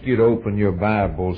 ask you to open your Bibles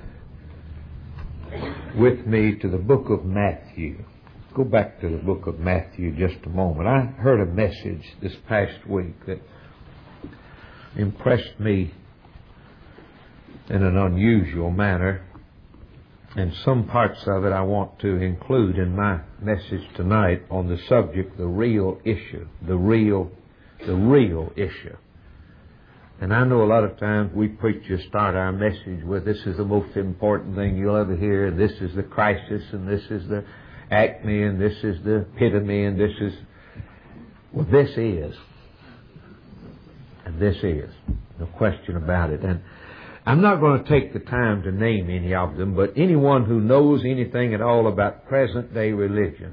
with me to the book of Matthew. Go back to the book of Matthew just a moment. I heard a message this past week that impressed me in an unusual manner, and some parts of it I want to include in my message tonight on the subject, the real issue, the real issue. And I know a lot of times we preachers start our message with, this is the most important thing you'll ever hear, this is the crisis, and this is the acme, and this is the epitome, and this is... Well, this is. And this is. No question about it. And I'm not going to take the time to name any of them, but anyone who knows anything at all about present-day religion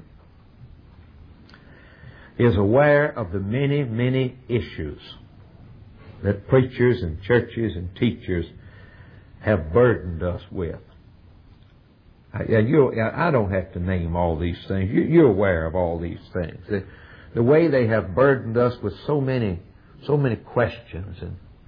is aware of the many, many issues that preachers and churches and teachers have burdened us with. I don't have to name all these things. You're aware of all these things. The way they have burdened us with so many questions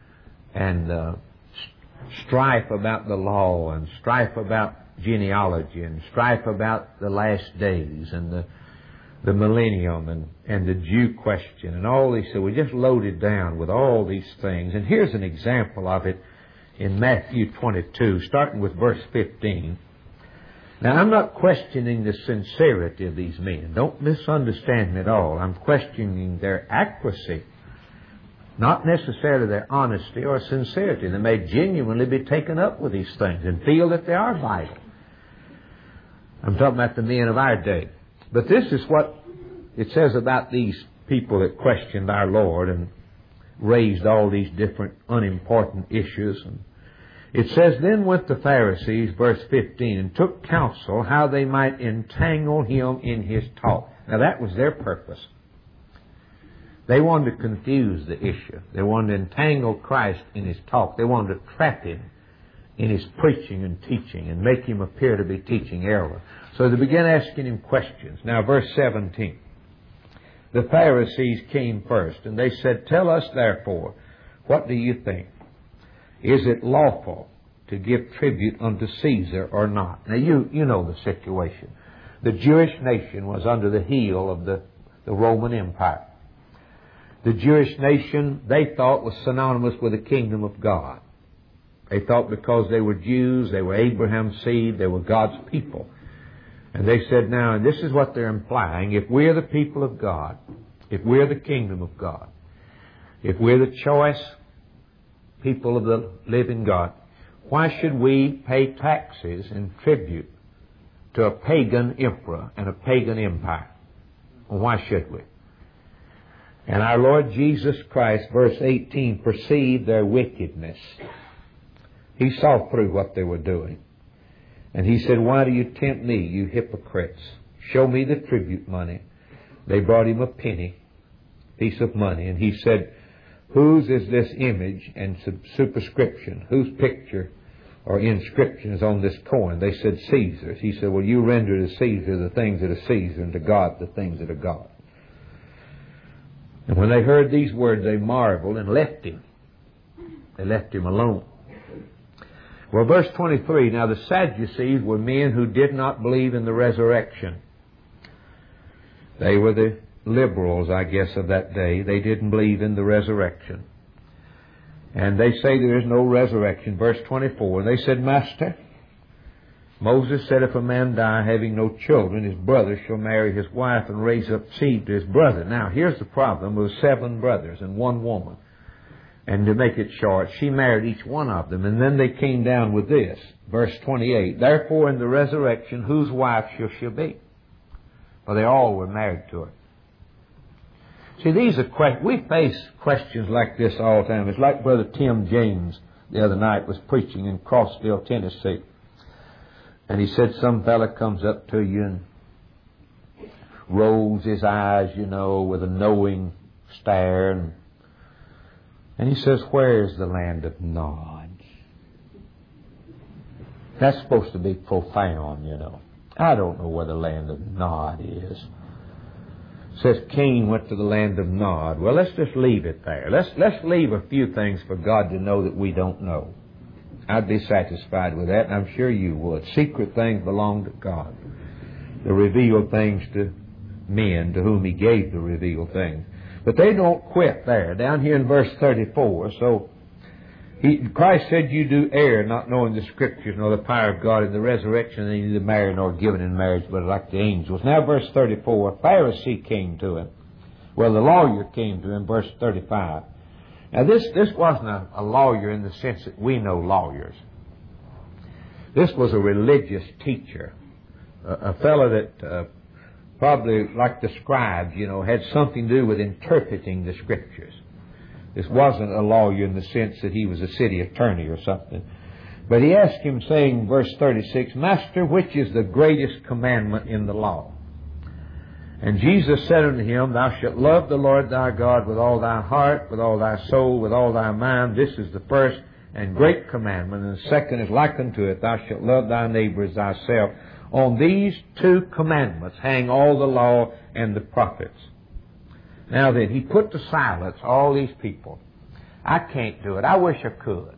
and strife about the law, and strife about genealogy, and strife about the last days, and the millennium, and the Jew question, and all these. So we're just loaded down with all these things. And here's an example of it in Matthew 22, starting with verse 15. Now, I'm not questioning the sincerity of these men. Don't misunderstand me at all. I'm questioning their accuracy, not necessarily their honesty or sincerity. They may genuinely be taken up with these things and feel that they are vital. I'm talking about the men of our day. But this is what it says about these people that questioned our Lord and raised all these different unimportant issues. And it says, then went the Pharisees, verse 15, and took counsel how they might entangle him in his talk. Now that was their purpose. They wanted to confuse the issue. They wanted to entangle Christ in his talk. They wanted to trap him in his preaching and teaching and make him appear to be teaching error. So they began asking him questions. Now verse 17. The Pharisees came first, and they said, tell us therefore, what do you think? Is it lawful to give tribute unto Caesar or not? Now you know the situation. The Jewish nation was under the heel of the Roman Empire. The Jewish nation, they thought, was synonymous with the kingdom of God. They thought because they were Jews, they were Abraham's seed, they were God's people. And they said, now, and this is what they're implying, if we're the people of God, if we're the kingdom of God, if we're the choice people of the living God, why should we pay taxes and tribute to a pagan emperor and a pagan empire? Well, why should we? And our Lord Jesus Christ, verse 18, perceived their wickedness. He saw through what they were doing. And he said, why do you tempt me, you hypocrites? Show me the tribute money. They brought him a piece of money. And he said, whose is this image and superscription? Whose picture or inscription is on this coin? They said, Caesar's. He said, well, you render to Caesar the things that are Caesar, and to God the things that are God. And when they heard these words, they marveled and left him. They left him alone. Well, verse 23, now the Sadducees were men who did not believe in the resurrection. They were the liberals, I guess, of that day. They didn't believe in the resurrection. And they say there is no resurrection. Verse 24, and they said, Master, Moses said, if a man die having no children, his brother shall marry his wife and raise up seed to his brother. Now, here's the problem. There were 7 brothers and 1 woman. And to make it short, she married each one of them. And then they came down with this. Verse 28, therefore in the resurrection, whose wife shall she be? For they all were married to her. See, these are we face questions like this all the time. It's like Brother Tim James the other night was preaching in Crossville, Tennessee. And he said some fella comes up to you and rolls his eyes, with a knowing stare. And he says, where is the land of Nod? That's supposed to be profound, I don't know where the land of Nod is. It says Cain went to the land of Nod. Well, let's just leave it there. Let's leave a few things for God to know that we don't know. I'd be satisfied with that, and I'm sure you would. Secret things belong to God. The revealed things to men to whom He gave the revealed things. But they don't quit there. Down here in verse 34, so Christ said, you do err, not knowing the Scriptures, nor the power of God in the resurrection, and neither marry nor given in marriage, but like the angels. Now verse 34, a Pharisee came to Him. Well, the lawyer came to Him, verse 35. Now this wasn't a lawyer in the sense that we know lawyers. This was a religious teacher. A fellow that probably, like the scribes, had something to do with interpreting the Scriptures. This wasn't a lawyer in the sense that he was a city attorney or something. But he asked him, saying, verse 36, Master, which is the greatest commandment in the law? And Jesus said unto him, Thou shalt love the Lord thy God with all thy heart, with all thy soul, with all thy mind. This is the first and great commandment. And the second is like unto it, Thou shalt love thy neighbor as thyself. On these two commandments hang all the law and the prophets. Now then, He put to silence all these people. I can't do it. I wish I could.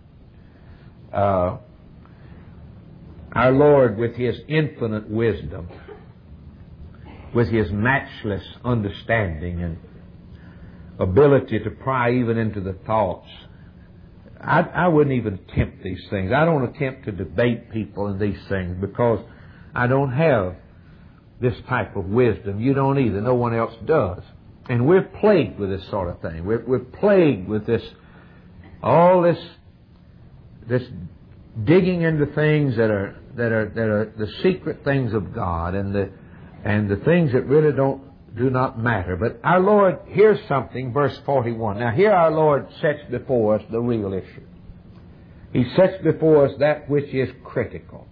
Our Lord, with His infinite wisdom, with His matchless understanding and ability to pry even into the thoughts, I wouldn't even attempt these things. I don't attempt to debate people in these things because I don't have this type of wisdom. You don't either. No one else does. And we're plagued with this sort of thing. We're plagued with all this digging into things that are the secret things of God and the things that really do not matter. But our Lord, here's something, verse 41. Now here our Lord sets before us the real issue. He sets before us that which is critical.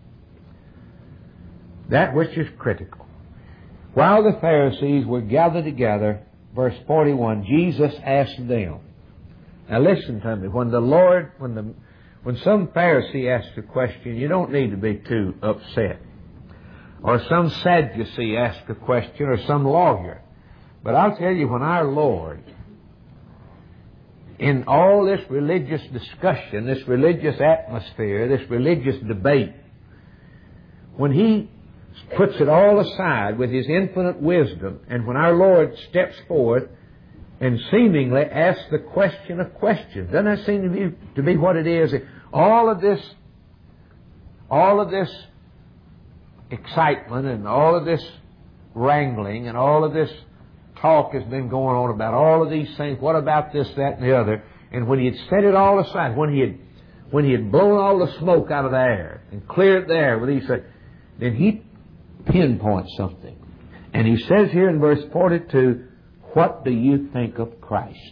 That which is critical. While the Pharisees were gathered together, verse 41, Jesus asked them. Now listen to me. When some Pharisee asks a question, you don't need to be too upset. Or some Sadducee asks a question, or some lawyer. But I'll tell you, when our Lord, in all this religious discussion, this religious atmosphere, this religious debate, when He puts it all aside with His infinite wisdom, and when our Lord steps forth and seemingly asks the question of questions, doesn't that seem to be what it is? All of this excitement and all of this wrangling and all of this talk has been going on about all of these things. What about this, that, and the other? And when He had set it all aside, when He had blown all the smoke out of the air and cleared the air with these things, then He pinpoints something. And He says here in verse 42, what do you think of Christ?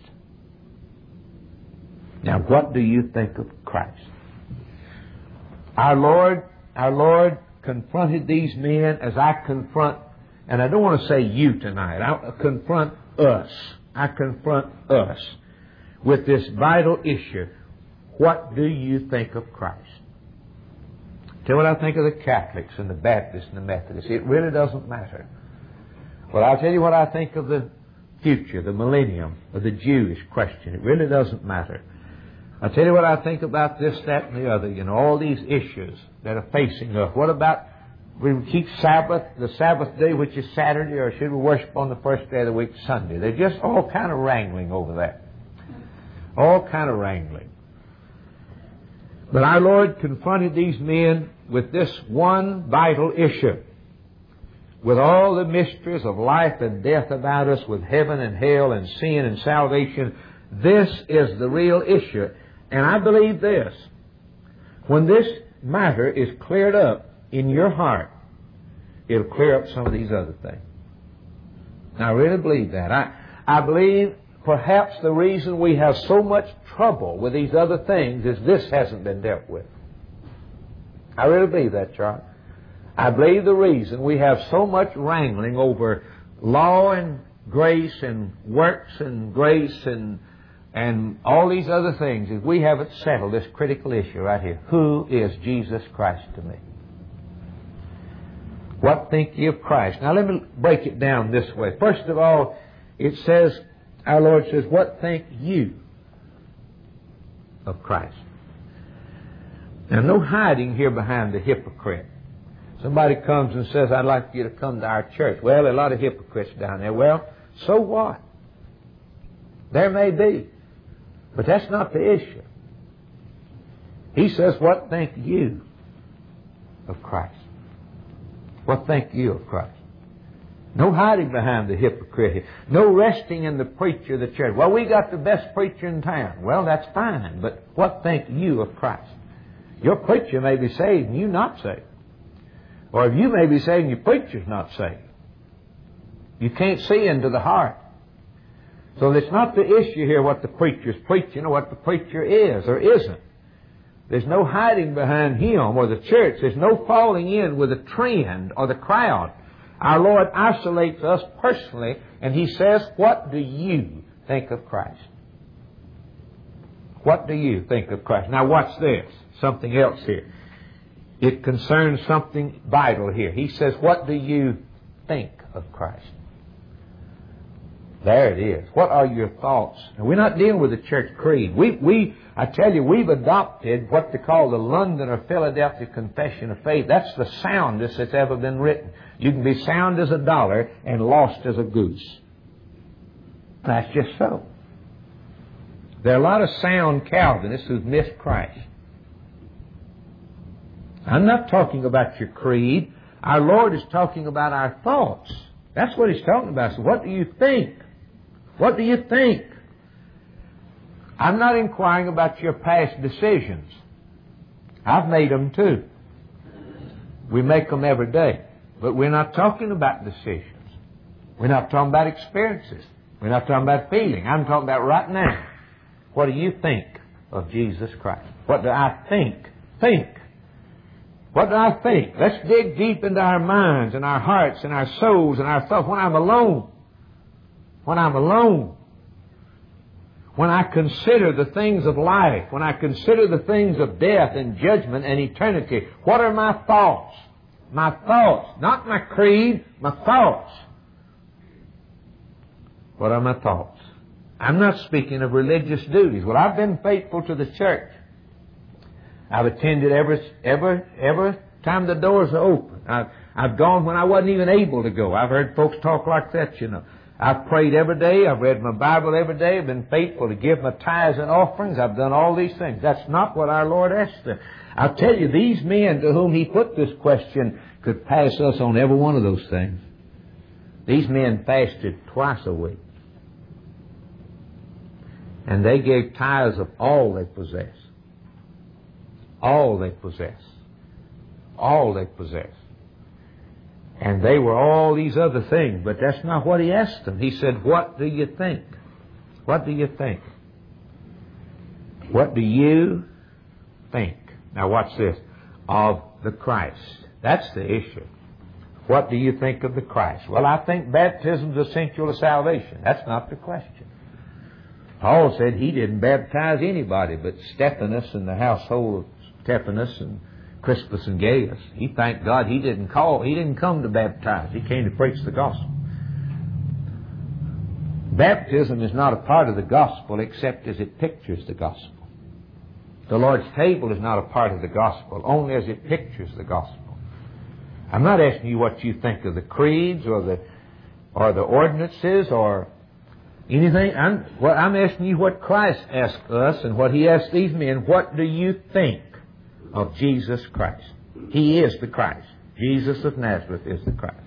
Now, what do you think of Christ? Our Lord confronted these men as I confront, and I don't want to say you tonight, I confront us. I confront us with this vital issue. What do you think of Christ? Tell what I think of the Catholics and the Baptists and the Methodists. It really doesn't matter. Well, I'll tell you what I think of the future, the millennium, of the Jewish question. It really doesn't matter. I'll tell you what I think about this, that, and the other. All these issues that are facing us. What about we keep the Sabbath day, which is Saturday, or should we worship on the first day of the week, Sunday? They're just all kind of wrangling over that. All kind of wrangling. But our Lord confronted these men with this one vital issue. With all the mysteries of life and death about us, with heaven and hell and sin and salvation, this is the real issue. And I believe this. When this matter is cleared up in your heart, it'll clear up some of these other things. Now, I really believe that. I believe perhaps the reason we have so much trouble with these other things is this hasn't been dealt with. I really believe that, Charles. I believe the reason we have so much wrangling over law and grace and works and grace and all these other things is we haven't settled this critical issue right here. Who is Jesus Christ to me? What think ye of Christ? Now let me break it down this way. First of all, it says, our Lord says, what think you of Christ? Now, no hiding here behind the hypocrite. Somebody comes and says, I'd like you to come to our church. Well, there are a lot of hypocrites down there. Well, so what? There may be. But that's not the issue. He says, what think you of Christ? What think you of Christ? No hiding behind the hypocrite here. No resting in the preacher of the church. Well, we got the best preacher in town. Well, that's fine, but what think you of Christ? Your preacher may be saved and you not saved. Or you may be saved and your preacher's not saved. You can't see into the heart. So it's not the issue here what the preacher's preaching or what the preacher is or isn't. There's no hiding behind him or the church. There's no falling in with the trend or the crowd. Our Lord isolates us personally, and He says, what do you think of Christ? What do you think of Christ? Now watch this. Something else here. It concerns something vital here. He says, what do you think of Christ? There it is. What are your thoughts? Now, we're not dealing with the church creed. I tell you, we've adopted what they call the London or Philadelphia Confession of Faith. That's the soundest that's ever been written. You can be sound as a dollar and lost as a goose. That's just so. There are a lot of sound Calvinists who've missed Christ. I'm not talking about your creed. Our Lord is talking about our thoughts. That's what He's talking about. So what do you think? What do you think? I'm not inquiring about your past decisions. I've made them too. We make them every day. But we're not talking about decisions. We're not talking about experiences. We're not talking about feeling. I'm talking about right now. What do you think of Jesus Christ? What do I think? Think. What do I think? Let's dig deep into our minds and our hearts and our souls and our thoughts when I'm alone. When I'm alone. When I consider the things of life. When I consider the things of death and judgment and eternity. What are my thoughts? My thoughts. Not my creed. My thoughts. What are my thoughts? I'm not speaking of religious duties. Well, I've been faithful to the church. I've attended every time the doors are open. I've gone when I wasn't even able to go. I've heard folks talk like that, you know. I've prayed every day. I've read my Bible every day. I've been faithful to give my tithes and offerings. I've done all these things. That's not what our Lord asked them. I'll tell you, these men to whom He put this question could pass us on every one of those things. These men fasted twice a week. And they gave tithes of all they possess. All they possess. All they possess. And they were all these other things, but that's not what He asked them. He said, what do you think? What do you think? What do you think? Now watch this. Of the Christ. That's the issue. What do you think of the Christ? Well, I think baptism is essential to salvation. That's not the question. Paul said he didn't baptize anybody but Stephanus and the household of Stephanus and Crispus and Gaius. He thanked God he didn't come to baptize. He came to preach the gospel. Baptism is not a part of the gospel except as it pictures the gospel. The Lord's table is not a part of the gospel, only as it pictures the gospel. I'm not asking you what you think of the creeds or the ordinances or anything. I'm asking you what Christ asked us and what He asked these men. What do you think of Jesus Christ? He is the Christ. Jesus of Nazareth is the Christ.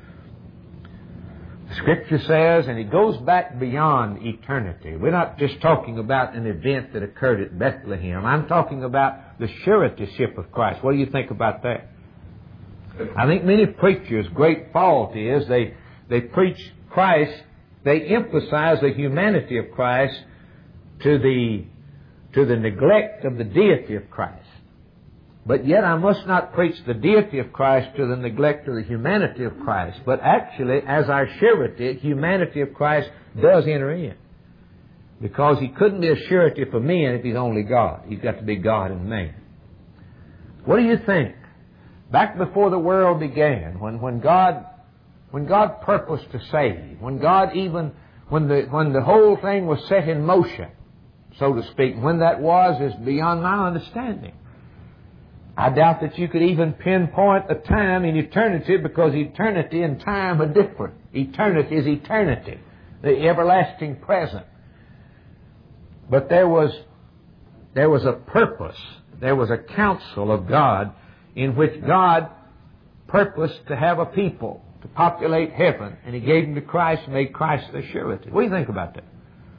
The Scripture says, and it goes back beyond eternity. We're not just talking about an event that occurred at Bethlehem. I'm talking about the suretyship of Christ. What do you think about that? I think many preachers' great fault is they preach Christ. They emphasize the humanity of Christ to the neglect of the deity of Christ. But yet I must not preach the deity of Christ to the neglect of the humanity of Christ. But actually, as our surety, humanity of Christ does enter in. Because He couldn't be a surety for men if He's only God. He's got to be God and man. What do you think? Back before the world began, when God purposed to save, when the whole thing was set in motion, so to speak, when that was is beyond my understanding. I doubt that you could even pinpoint a time in eternity, because eternity and time are different. Eternity is eternity, the everlasting present. But there was a purpose, there was a counsel of God in which God purposed to have a people to populate heaven, and He gave them to Christ and made Christ their surety. What do you think about that?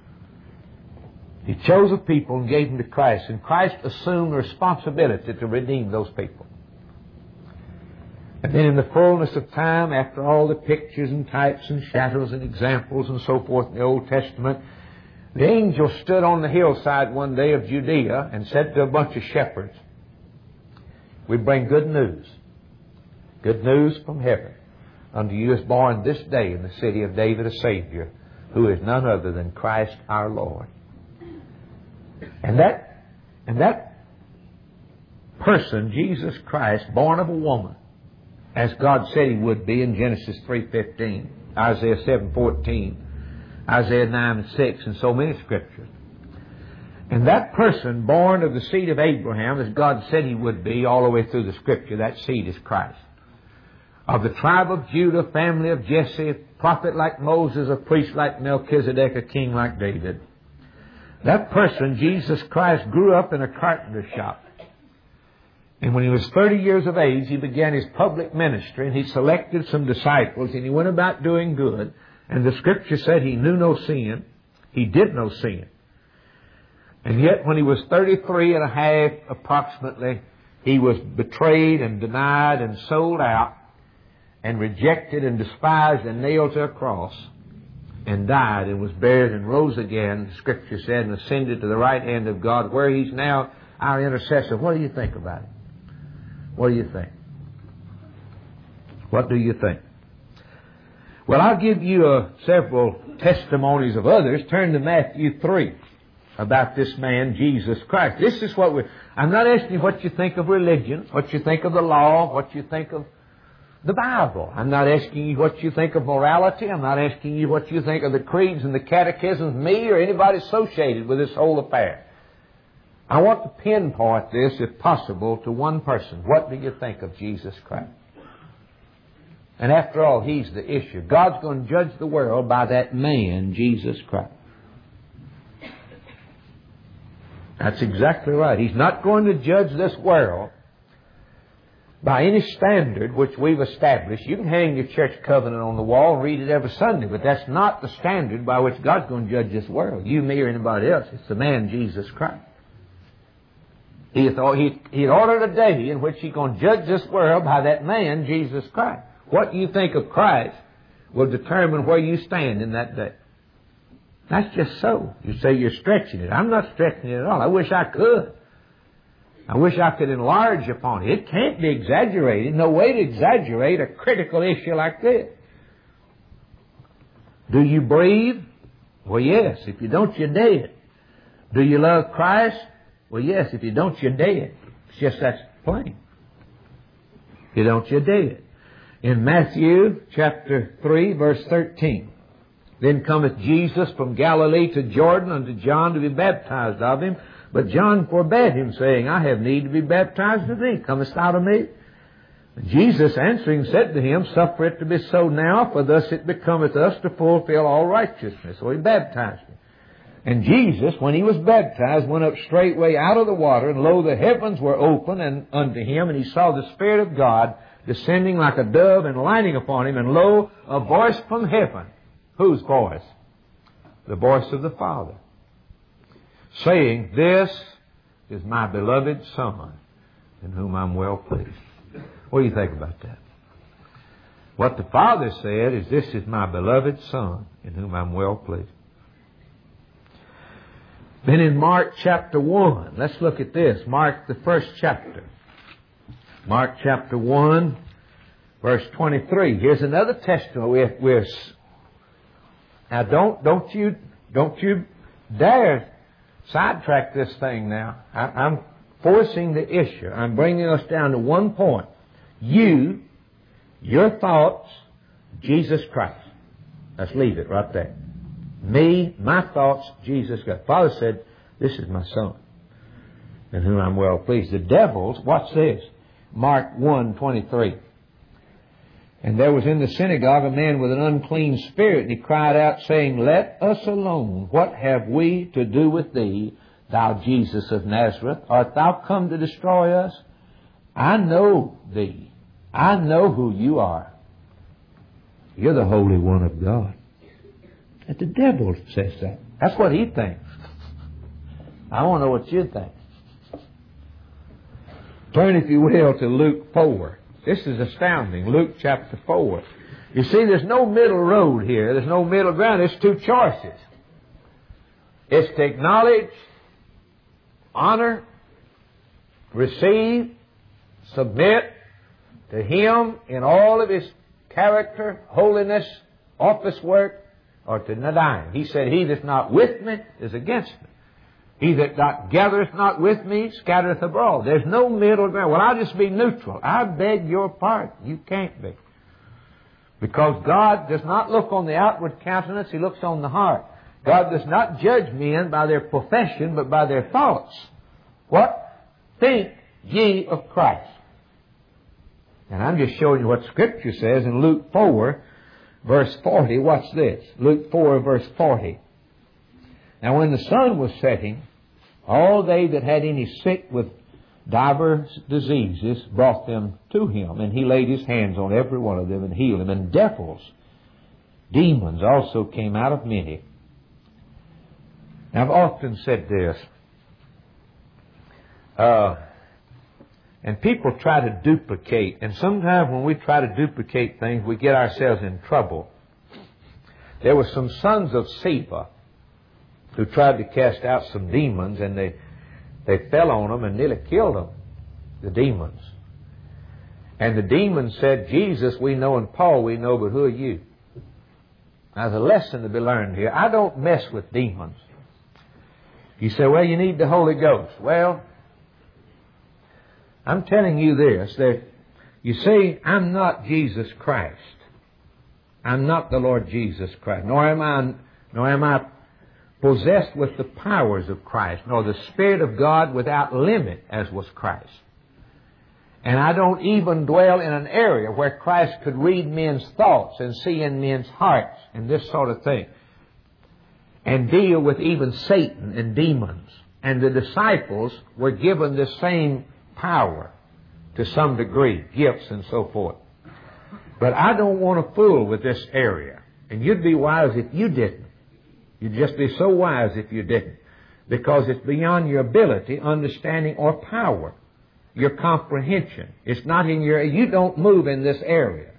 He chose a people and gave them to Christ, and Christ assumed the responsibility to redeem those people. And then in the fullness of time, after all the pictures and types and shadows and examples and so forth in the Old Testament, the angel stood on the hillside one day of Judea and said to a bunch of shepherds, "We bring good news from heaven. Unto you is born this day in the city of David a Savior, who is none other than Christ our Lord." And that person, Jesus Christ, born of a woman, as God said He would be in Genesis 3:15, Isaiah 7:14, Isaiah 9:6, and so many scriptures. And that person, born of the seed of Abraham, as God said He would be all the way through the Scripture, that seed is Christ. Of the tribe of Judah, family of Jesse, a prophet like Moses, a priest like Melchizedek, a king like David. That person, Jesus Christ, grew up in a carpenter shop. And when He was 30 years of age, He began His public ministry, and He selected some disciples, and He went about doing good. And the Scripture said He knew no sin. He did no sin. And yet when He was 33 and a half approximately, He was betrayed and denied and sold out and rejected and despised and nailed to a cross, and died and was buried and rose again, the Scripture said, and ascended to the right hand of God, where He's now our intercessor. What do you think about it? What do you think? What do you think? Well, I'll give you several testimonies of others. Turn to Matthew 3 about this man, Jesus Christ. This is what I'm not asking you what you think of religion, what you think of the law, what you think of the Bible. I'm not asking you what you think of morality. I'm not asking you what you think of the creeds and the catechisms, me or anybody associated with this whole affair. I want to pinpoint this, if possible, to one person. What do you think of Jesus Christ? And after all, He's the issue. God's going to judge the world by that man, Jesus Christ. That's exactly right. He's not going to judge this world by any standard which we've established. You can hang your church covenant on the wall and read it every Sunday, but that's not the standard by which God's going to judge this world. You, me, or anybody else. It's the man, Jesus Christ. He ordered a day in which He's going to judge this world by that man, Jesus Christ. What you think of Christ will determine where you stand in that day. That's just so. You say you're stretching it. I'm not stretching it at all. I wish I could. I wish I could enlarge upon it. It can't be exaggerated. No way to exaggerate a critical issue like this. Do you breathe? Well, yes. If you don't, you're dead. Do you love Christ? Well, yes. If you don't, you're dead. It's just that plain. If you don't, you're dead. In Matthew chapter 3, verse 13, "Then cometh Jesus from Galilee to Jordan unto John to be baptized of him. But John forbade him, saying, I have need to be baptized of thee. Comest thou to me? And Jesus answering said to him, Suffer it to be so now, for thus it becometh us to fulfill all righteousness. So He baptized him. And Jesus, when He was baptized, went up straightway out of the water, and lo, the heavens were open unto Him, and He saw the Spirit of God descending like a dove and lighting upon Him. And lo, a voice from heaven." Whose voice? The voice of the Father, saying, "This is my beloved Son, in whom I'm well pleased." What do you think about that? What the Father said is, "This is my beloved Son, in whom I'm well pleased." Then in Mark chapter 1, let's look at this. Mark, the first chapter. Mark chapter 1, verse 23. Here's another testimony. Now don't you dare sidetrack this thing now. I'm forcing the issue. I'm bringing us down to one point. Your thoughts, Jesus Christ. Let's leave it right there. Me, my thoughts, Jesus Christ. Father said, "This is my Son." in whom I'm well pleased. The devils, watch this, Mark 1:23. And there was in the synagogue a man with an unclean spirit, and he cried out, saying, Let us alone. What have we to do with thee, thou Jesus of Nazareth? Art thou come to destroy us? I know thee. I know who you are. You're the Holy One of God. And the devil says that. That's what he thinks. I want to know what you think. Turn, if you will, to Luke 4. This is astounding. Luke chapter 4. You see, there's no middle road here. There's no middle ground. There's two choices. It's to acknowledge, honor, receive, submit to Him in all of His character, holiness, office work, or to deny Him. He said, He that's not with me is against me. He that gathereth not with me scattereth abroad. There's no middle ground. Well, I'll just be neutral. I beg your pardon. You can't be. Because God does not look on the outward countenance. He looks on the heart. God does not judge men by their profession, but by their thoughts. What think ye of Christ? And I'm just showing you what Scripture says in Luke 4, verse 40. Watch this. Luke 4, verse 40. Now when the sun was setting, all they that had any sick with divers diseases brought them to Him, and He laid His hands on every one of them and healed them. And devils, demons also came out of many. Now I've often said this, and people try to duplicate, and sometimes when we try to duplicate things, we get ourselves in trouble. There were some sons of Sceva who tried to cast out some demons, and they fell on them and nearly killed them, the demons. And the demons said, Jesus we know and Paul we know, but who are you? Now there's a lesson to be learned here. I don't mess with demons. You say, well, you need the Holy Ghost. Well, I'm telling you this, that you see, I'm not Jesus Christ. I'm not the Lord Jesus Christ, nor am I possessed with the powers of Christ, nor the Spirit of God without limit, as was Christ. And I don't even dwell in an area where Christ could read men's thoughts and see in men's hearts and this sort of thing, and deal with even Satan and demons. And the disciples were given the same power to some degree, gifts and so forth. But I don't want to fool with this area. And you'd be wise if you didn't. You'd just be so wise if you didn't. Because it's beyond your ability, understanding, or power. Your comprehension. It's not in your... You don't move in this area.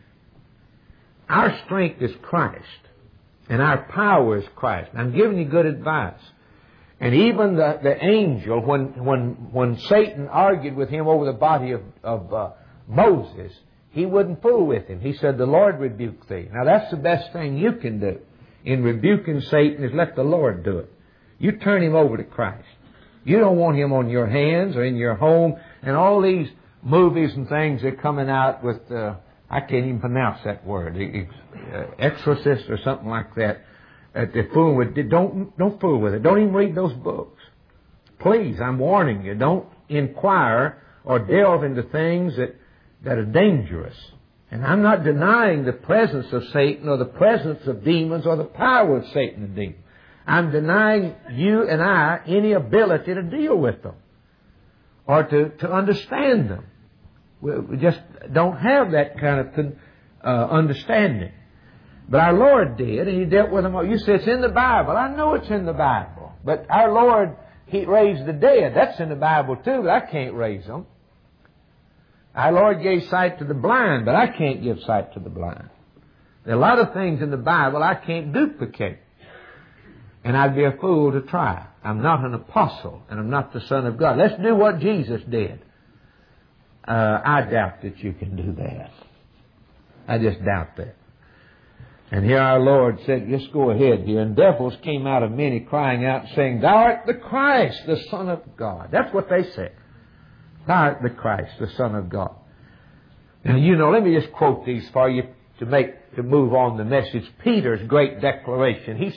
Our strength is Christ. And our power is Christ. I'm giving you good advice. And even the angel, when Satan argued with him over the body of Moses, he wouldn't fool with him. He said, the Lord rebuke thee. Now that's the best thing you can do in rebuking Satan, is let the Lord do it. You turn him over to Christ. You don't want him on your hands or in your home. And all these movies and things are coming out with, I can't even pronounce that word, exorcist or something like that. They're fooling with it. Don't fool with it. Don't even read those books. Please, I'm warning you, don't inquire or delve into things that are dangerous. And I'm not denying the presence of Satan or the presence of demons or the power of Satan and demons. I'm denying you and I any ability to deal with them or to understand them. We just don't have that kind of understanding. But our Lord did, and He dealt with them all. You say it's in the Bible. I know it's in the Bible. But our Lord, He raised the dead. That's in the Bible too, but I can't raise them. Our Lord gave sight to the blind, but I can't give sight to the blind. There are a lot of things in the Bible I can't duplicate. And I'd be a fool to try. I'm not an apostle, and I'm not the Son of God. Let's do what Jesus did. I doubt that you can do that. I just doubt that. And here our Lord said, just go ahead here. And devils came out of many crying out, saying, Thou art the Christ, the Son of God. That's what they said. Thou art the Christ, the Son of God. Now, you know, let me just quote these for you to move on the message. Peter's great declaration. He said,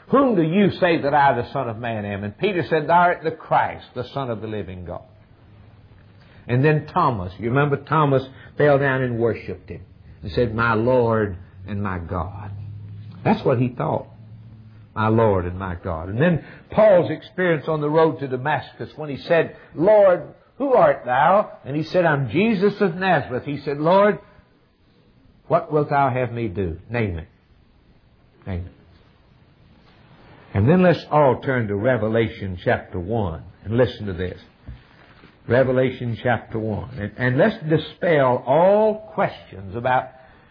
whom do you say that I, the Son of Man, am? And Peter said, Thou art the Christ, the Son of the living God. And then Thomas, you remember Thomas fell down and worshipped Him and said, My Lord and my God. That's what he thought. My Lord and my God. And then Paul's experience on the road to Damascus when he said, Lord, who art thou? And he said, I'm Jesus of Nazareth. He said, Lord, what wilt thou have me do? Name it. Name it. And then let's all turn to Revelation chapter 1 and listen to this. Revelation chapter 1. And let's dispel all questions about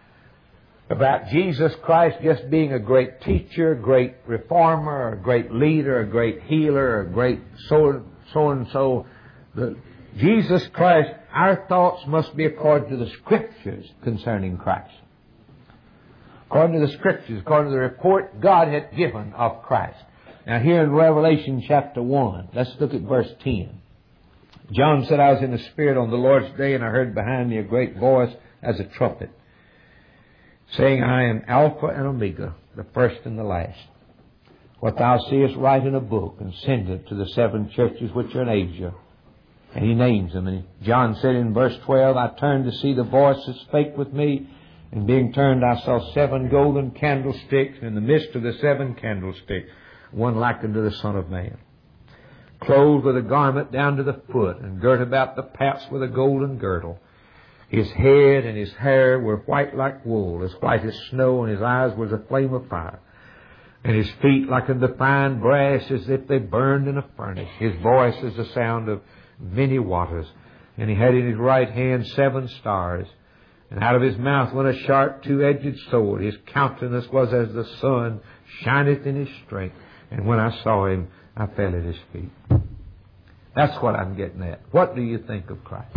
Jesus Christ just being a great teacher, a great reformer, a great leader, a great healer, a great so-and-so. Jesus Christ, our thoughts must be according to the Scriptures concerning Christ. According to the Scriptures, according to the report God had given of Christ. Now here in Revelation chapter 1, let's look at verse 10. John said, I was in the Spirit on the Lord's day, and I heard behind me a great voice as a trumpet, saying, I am Alpha and Omega, the first and the last. What thou seest, write in a book, and send it to the 7 churches which are in Asia. And he names them. And John said in verse 12, I turned to see the voice that spake with me, and being turned I saw 7 golden candlesticks, and in the midst of the 7 candlesticks, one like unto the Son of Man, clothed with a garment down to the foot, and girt about the paps with a golden girdle. His head and his hair were white like wool, as white as snow, and his eyes were as a flame of fire. And his feet like unto fine brass, as if they burned in a furnace. His voice as the sound of many waters. And he had in his right hand 7 stars. And out of his mouth went a sharp 2-edged sword. His countenance was as the sun shineth in his strength. And when I saw him, I fell at his feet. That's what I'm getting at. What do you think of Christ?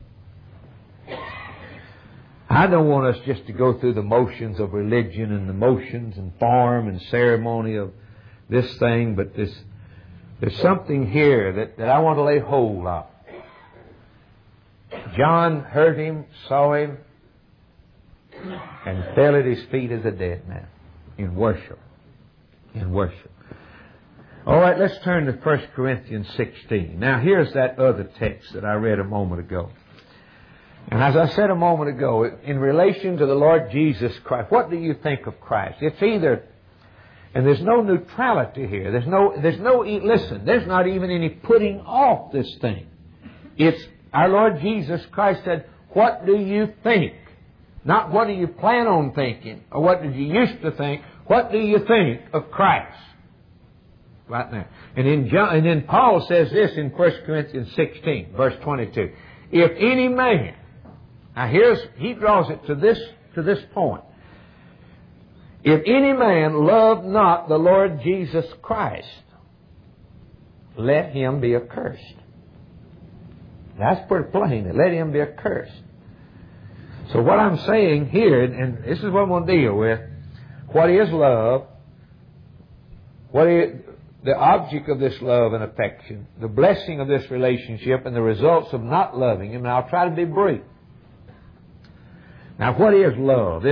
I don't want us just to go through the motions of religion and the motions and form and ceremony of this thing, but there's something here that I want to lay hold of. John heard him, saw him, and fell at his feet as a dead man in worship. In worship. All right, let's turn to 1 Corinthians 16. Now, here's that other text that I read a moment ago. And as I said a moment ago, in relation to the Lord Jesus Christ, what do you think of Christ? It's either, and there's no neutrality here. There's listen, there's not even any putting off this thing. It's our Lord Jesus Christ said, what do you think? Not what do you plan on thinking, or what did you used to think. What do you think of Christ? Right now. And then Paul says this in 1 Corinthians 16, verse 22. If any man, now he draws it to this point. If any man love not the Lord Jesus Christ, let him be accursed. That's pretty plain. Let him be accursed. So what I'm saying here, and this is what I'm going to deal with, what is love? What is the object of this love and affection? The blessing of this relationship and the results of not loving Him. And I'll try to be brief. Now, what is love?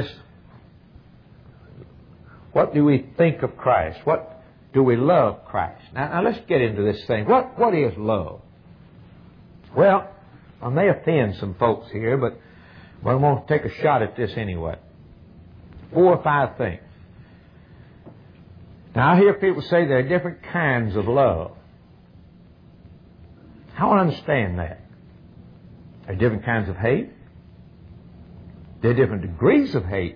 What do we think of Christ? What do we love Christ? Now let's get into this thing. What is love? Well, I may offend some folks here, but I'm going to take a shot at this anyway. 4 or 5 things. Now, I hear people say there are different kinds of love. I don't understand that. There are different kinds of hate. There are different degrees of hate.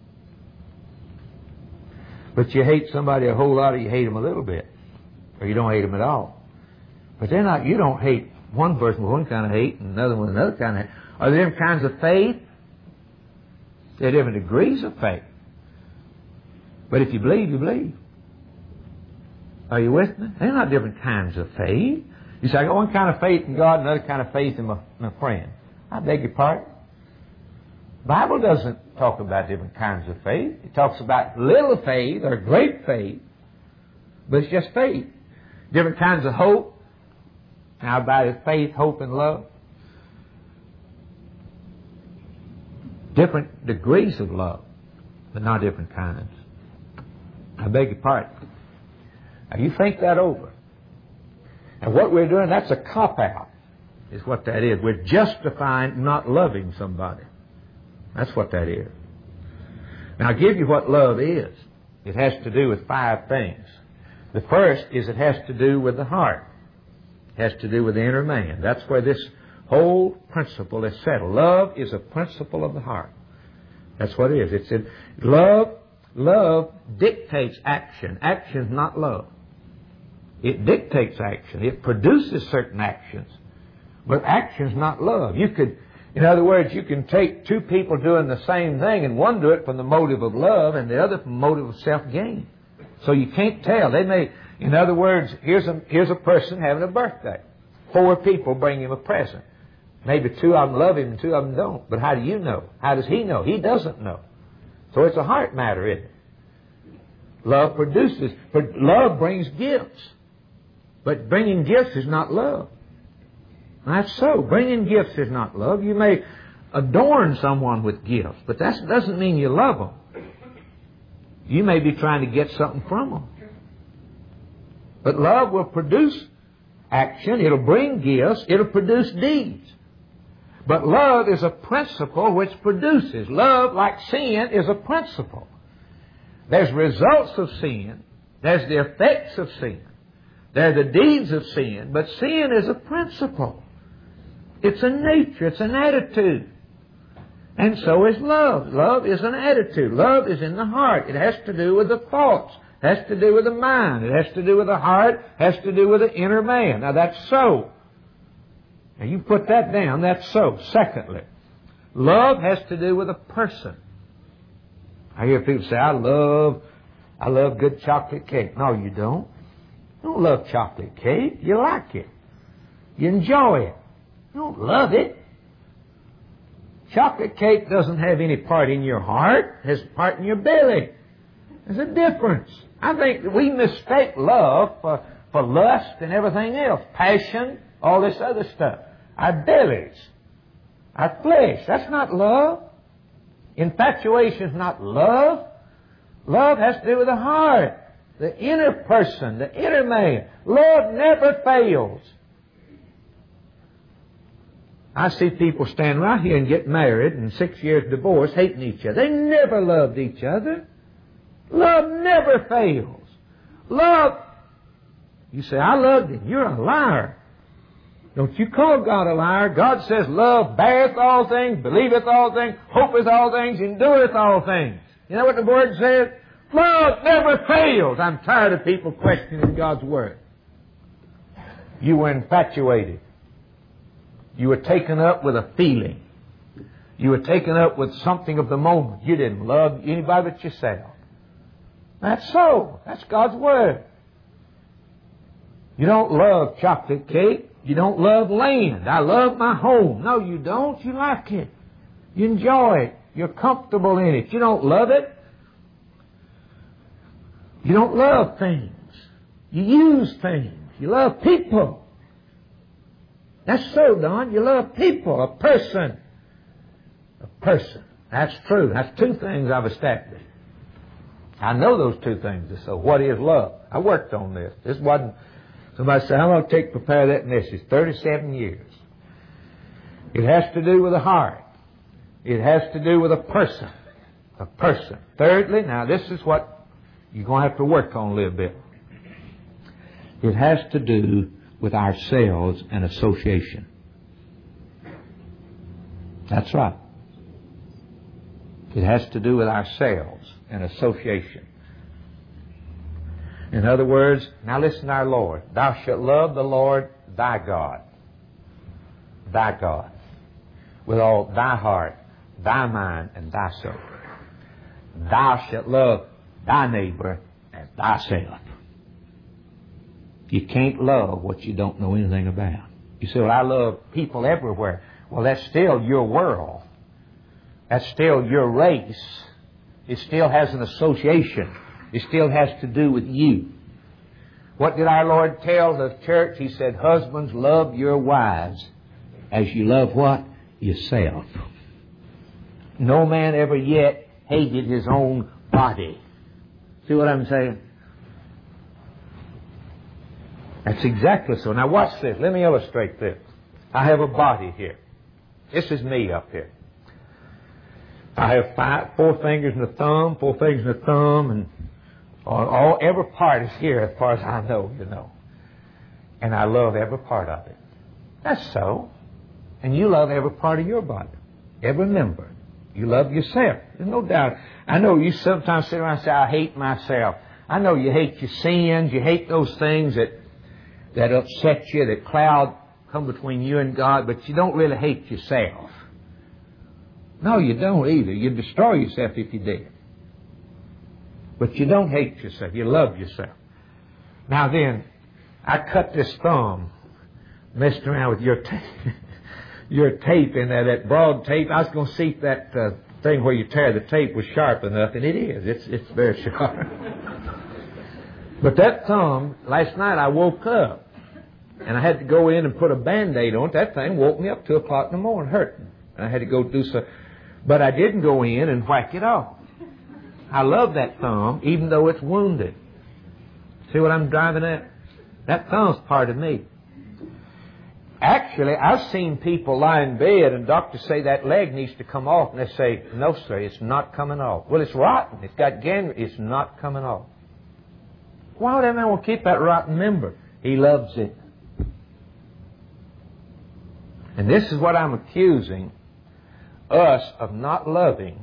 But you hate somebody a whole lot, or you hate them a little bit. Or you don't hate them at all. But you don't hate one person with one kind of hate and another with another kind of hate. Are there different kinds of faith? There are different degrees of faith. But if you believe, you believe. Are you with me? They're not different kinds of faith. You say, I got one kind of faith in God, another kind of faith in my friend. I beg your pardon. The Bible doesn't talk about different kinds of faith. It talks about little faith or great faith. But it's just faith. Different kinds of hope. How about it? Faith, hope, and love. Different degrees of love, but not different kinds. I beg your pardon. Now you think that over. And what we're doing, that's a cop-out, is what that is. We're justifying not loving somebody. That's what that is. Now I'll give you what love is. It has to do with 5 things. The first is it has to do with the heart. It has to do with the inner man. That's where this whole principle is settled. Love is a principle of the heart. That's what it is. Love dictates action. Action is not love. It dictates action. It produces certain actions. But action is not love. In other words, you can take 2 people doing the same thing, and one do it from the motive of love and the other from the motive of self-gain. So you can't tell. In other words, here's a person having a birthday. 4 people bring him a present. Maybe 2 of them love him and 2 of them don't. But how do you know? How does he know? He doesn't know. So it's a heart matter, isn't it? Love produces. But love brings gifts. But bringing gifts is not love. That's so. Bringing gifts is not love. You may adorn someone with gifts, but that doesn't mean you love them. You may be trying to get something from them. But love will produce action. It'll bring gifts. It'll produce deeds. But love is a principle which produces. Love, like sin, is a principle. There's results of sin. There's the effects of sin. There are the deeds of sin. But sin is a principle. It's a nature. It's an attitude. And so is love. Love is an attitude. Love is in the heart. It has to do with the thoughts. It has to do with the mind. It has to do with the heart. It has to do with the inner man. Now that's so. Now you put that down. That's so. Secondly, love has to do with a person. I hear people say, I love good chocolate cake. No, you don't. You don't love chocolate cake. You like it. You enjoy it. You don't love it. Chocolate cake doesn't have any part in your heart. It has part in your belly. There's a difference. I think that we mistake love for lust and everything else. Passion, all this other stuff. Our bellies. Our flesh. That's not love. Infatuation is not love. Love has to do with the heart. The inner person. The inner man. Love never fails. I see people stand right here and get married and 6 years divorce, hating each other. They never loved each other. Love never fails. Love, you say, I loved him. You're a liar. Don't you call God a liar. God says love beareth all things, believeth all things, hopeth all things, endureth all things. You know what the Word says? Love never fails. I'm tired of people questioning God's Word. You were infatuated. You were taken up with a feeling. You were taken up with something of the moment. You didn't love anybody but yourself. That's so. That's God's Word. You don't love chocolate cake. You don't love land. I love my home. No, you don't. You like it. You enjoy it. You're comfortable in it. You don't love it. You don't love things. You use things. You love people. That's so, Don. You love people. A person. A person. That's true. That's 2 things I've established. I know those 2 things. So what is love? I worked on this. This wasn't... Somebody said, how long did it take to prepare that message? 37 years. It has to do with the heart. It has to do with a person. A person. Thirdly, now this is what you're going to have to work on a little bit. It has to do with ourselves and association. That's right. It has to do with ourselves and association. In other words, now listen to our Lord. Thou shalt love the Lord thy God. Thy God. With all thy heart, thy mind, and thy soul. Thou shalt love thy neighbor as thyself. You can't love what you don't know anything about. You say, well, I love people everywhere. Well, that's still your world. That's still your race. It still has an association. It still has to do with you. What did our Lord tell the church? He said, husbands, love your wives as you love what? Yourself. No man ever yet hated his own body. See what I'm saying? That's exactly so. Now watch this. Let me illustrate this. I have a body here. This is me up here. I have 4 fingers and a thumb, 4 fingers and a thumb, and every part is here as far as I know, you know. And I love every part of it. That's so. And you love every part of your body, every member. You love yourself. There's no doubt. I know you sometimes sit around and say, I hate myself. I know you hate your sins. You hate those things that upset you, that come between you and God, but you don't really hate yourself. No, you don't either. You'd destroy yourself if you did. But you don't hate yourself. You love yourself. Now then, I cut this thumb, messed around with your tape in there, that broad tape. I was going to see if that thing where you tear the tape was sharp enough, and it is. It's very sharp. But that thumb, last night I woke up, and I had to go in and put a Band-Aid on it. That thing woke me up 2 o'clock in the morning, hurting. And I had to go do so. But I didn't go in and whack it off. I love that thumb, even though it's wounded. See what I'm driving at? That thumb's part of me. Actually, I've seen people lie in bed and doctors say that leg needs to come off, and they say, no, sir, it's not coming off. Well, it's rotten. It's got gangrene. It's not coming off. Why would that man want to keep that rotten member? He loves it. And this is what I'm accusing us of not loving.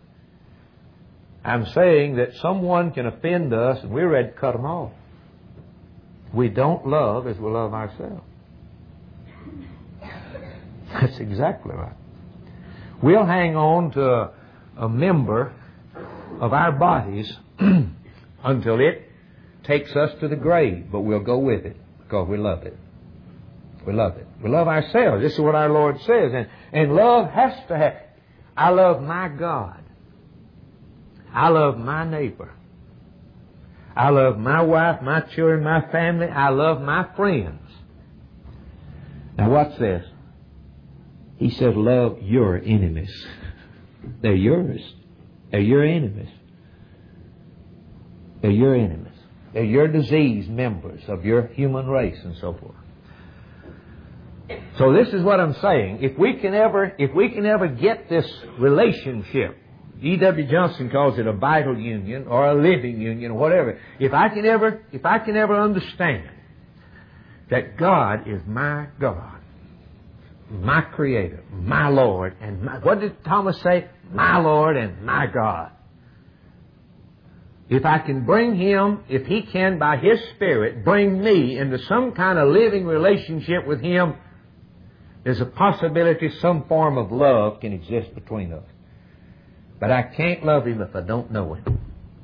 I'm saying that someone can offend us and we're ready to cut them off. We don't love as we love ourselves. That's exactly right. We'll hang on to a member of our bodies until it takes us to the grave, but we'll go with it because we love it. We love it. We love ourselves. This is what our Lord says. And love has to have. I love my God. I love my neighbor. I love my wife, my children, my family. I love my friends. Now watch this. He says, love your enemies. They're yours. They're your enemies. They're your enemies. They're your diseased members of your human race and so forth. So this is what I'm saying. If we can ever get this relationship, E.W. Johnson calls it a vital union or a living union or whatever. If I can ever understand that God is my God, my Creator, my Lord, and what did Thomas say? My Lord and my God. If I can bring Him, if He can by His Spirit bring me into some kind of living relationship with Him, there's a possibility some form of love can exist between us. But I can't love Him if I don't know Him.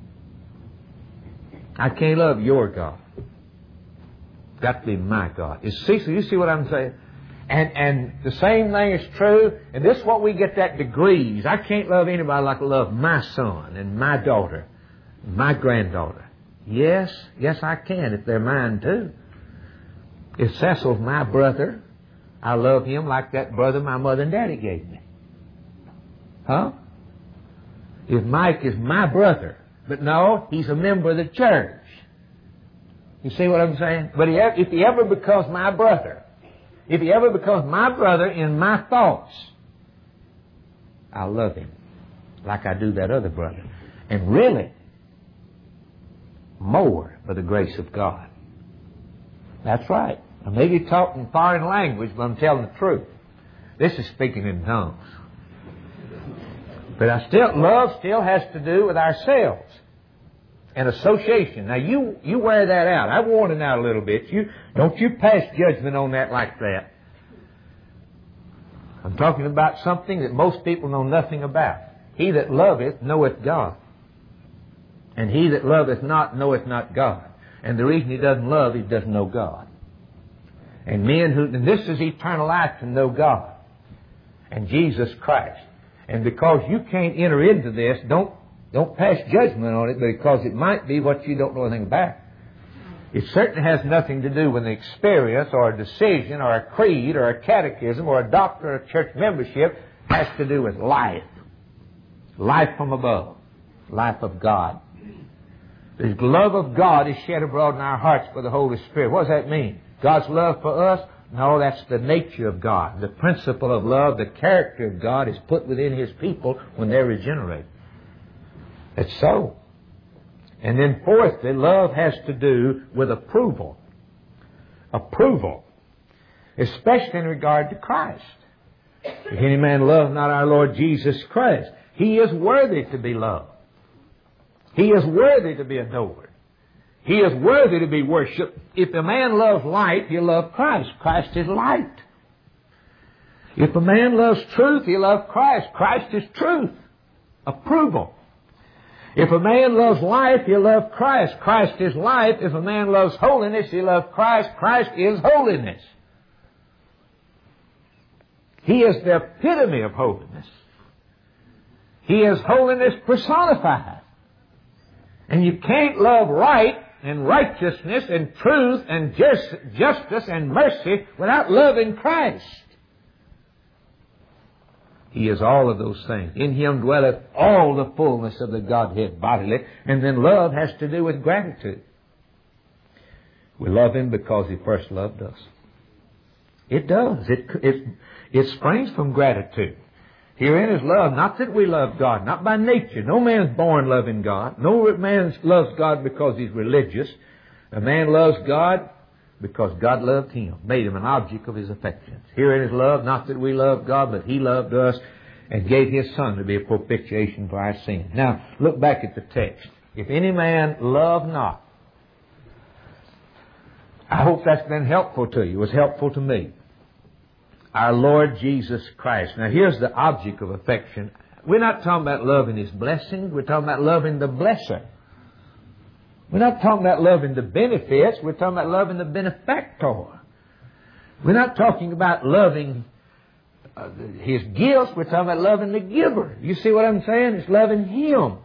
I can't love your God. It's got to be my God. You see what I'm saying? And the same thing is true, and this is what we get that degrees. I can't love anybody like I love my son and my daughter, and my granddaughter. Yes, I can if they're mine too. If Cecil's my brother, I love him like that brother my mother and daddy gave me. Huh? If Mike is my brother, but no, he's a member of the church. You see what I'm saying? But if he ever becomes my brother, if he ever becomes my brother in my thoughts, I love him like I do that other brother. And really, more for the grace of God. That's right. I may be talking foreign language, but I'm telling the truth. This is speaking in tongues. But love still has to do with ourselves and association. Now you wear that out. I've worn it out a little bit. Don't you pass judgment on that like that. I'm talking about something that most people know nothing about. He that loveth knoweth God. And he that loveth not knoweth not God. And the reason he doesn't love, he doesn't know God. And this is eternal life, to know God and Jesus Christ. And because you can't enter into this, don't pass judgment on it, because it might be what you don't know anything about. It certainly has nothing to do with an experience or a decision or a creed or a catechism or a doctrine or a church membership. It has to do with life. Life from above. Life of God. The love of God is shed abroad in our hearts by the Holy Spirit. What does that mean? God's love for us? No, that's the nature of God. The principle of love, the character of God is put within His people when they're regenerated. It's so. And then fourthly, love has to do with approval. Approval. Especially in regard to Christ. If any man love not our Lord Jesus Christ, he is worthy to be loved. He is worthy to be adored. He is worthy to be worshipped. If a man loves light, he'll love Christ. Christ is light. If a man loves truth, he'll love Christ. Christ is truth. Approval. If a man loves life, he'll love Christ. Christ is life. If a man loves holiness, he'll love Christ. Christ is holiness. He is the epitome of holiness. He is holiness personified. And you can't love right and righteousness and truth and justice and mercy without loving Christ. He is all of those things. In Him dwelleth all the fullness of the Godhead bodily. And then love has to do with gratitude. We love Him because He first loved us. It does. It springs from gratitude. Herein is love, not that we love God, not by nature. No man's born loving God. No man loves God because he's religious. A man loves God because God loved him, made him an object of His affections. Herein is love, not that we love God, but He loved us and gave His Son to be a propitiation for our sins. Now, look back at the text. If any man love not. I hope that's been helpful to you. It was helpful to me. Our Lord Jesus Christ. Now here's the object of affection. We're not talking about loving His blessings. We're talking about loving the blesser. We're not talking about loving the benefits. We're talking about loving the benefactor. We're not talking about loving His gifts. We're talking about loving the giver. You see what I'm saying? It's loving Him.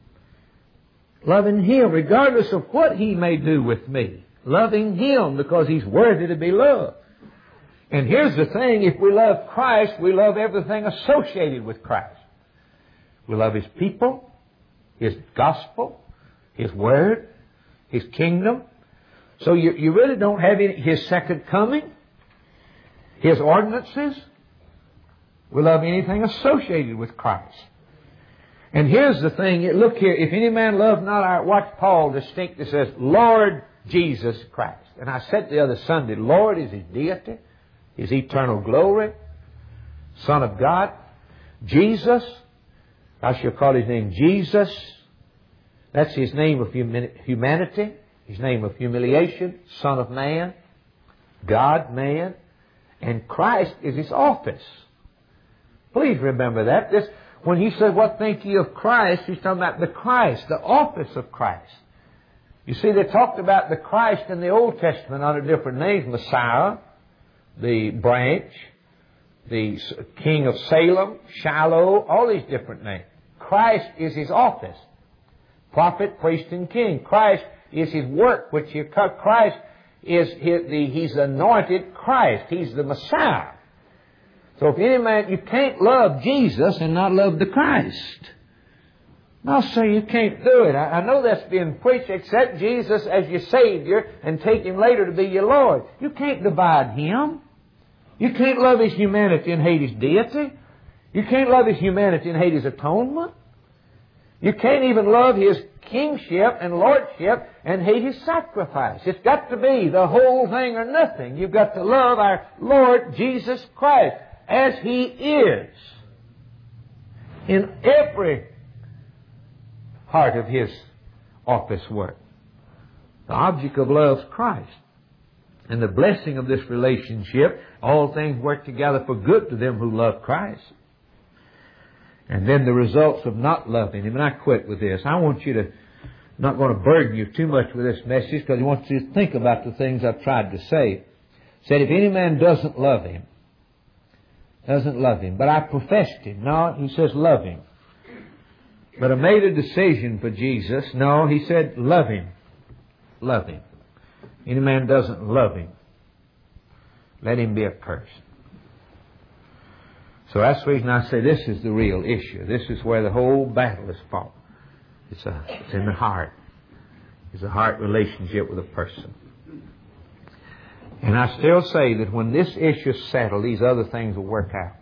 Loving Him regardless of what He may do with me. Loving Him because He's worthy to be loved. And here's the thing, if we love Christ, we love everything associated with Christ. We love His people, His gospel, His word, His kingdom. So you really don't have His second coming, His ordinances. We love anything associated with Christ. And here's the thing, look here, if any man love not our, watch Paul distinctly says, Lord Jesus Christ. And I said the other Sunday, Lord is His deity. His eternal glory, Son of God. Jesus, I shall call His name Jesus. That's His name of humanity, His name of humiliation, Son of Man, God, man. And Christ is His office. Please remember that. When He said, what think ye of Christ? He's talking about the Christ, the office of Christ. You see, they talked about the Christ in the Old Testament under different names. Messiah, the branch, the King of Salem, Shiloh, all these different names. Christ is His office. Prophet, priest, and king. Christ is His work, Christ is He's anointed Christ. He's the Messiah. So if any man, you can't love Jesus and not love the Christ. No, sir, you can't do it. I know that's being preached. Accept Jesus as your Savior and take Him later to be your Lord. You can't divide Him. You can't love His humanity and hate His deity. You can't love His humanity and hate His atonement. You can't even love His kingship and lordship and hate His sacrifice. It's got to be the whole thing or nothing. You've got to love our Lord Jesus Christ as He is in every part of His office work. The object of love is Christ. And the blessing of this relationship, all things work together for good to them who love Christ. And then the results of not loving Him. And I quit with this. I want you to, I'm not going to burden you too much with this message because I want you to think about the things I've tried to say. Said, if any man doesn't love Him, but I professed Him. No, he says love Him. But I made a decision for Jesus. No, he said, love Him. Love Him. Any man doesn't love Him, let him be accursed. So that's the reason I say this is the real issue. This is where the whole battle is fought. It's in the heart. is a heart relationship with a person. And I still say that when this issue is settled, these other things will work out.